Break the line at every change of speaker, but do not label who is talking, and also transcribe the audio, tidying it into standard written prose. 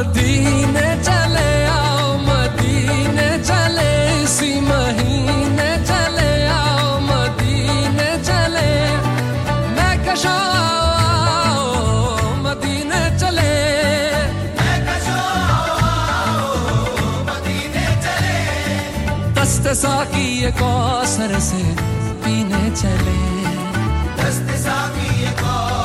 मदीने चले आओ मदीने चले इसी महीने चले आओ मदीने चले मैं कशा आओ मदीने चले मैं कशा आओ मदीने चले दस्ते साकी ये कौसर से पीने चले दस्ते साकी ये कौसर